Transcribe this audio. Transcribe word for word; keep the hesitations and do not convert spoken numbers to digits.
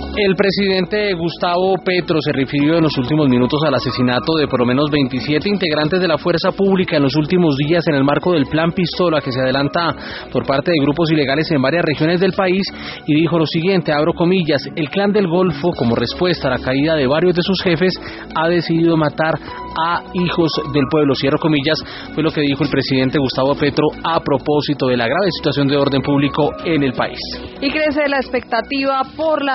El presidente Gustavo Petro se refirió en los últimos minutos al asesinato de por lo menos veintisiete integrantes de la fuerza pública en los últimos días en el marco del Plan Pistola que se adelanta por parte de grupos ilegales en varias regiones del país, y dijo lo siguiente, abro comillas: el Clan del Golfo, como respuesta a la caída de varios de sus jefes, ha decidido matar a hijos del pueblo, cierro comillas. Fue lo que dijo el presidente Gustavo Petro a propósito de la grave situación de orden público en el país. Y crece la expectativa por la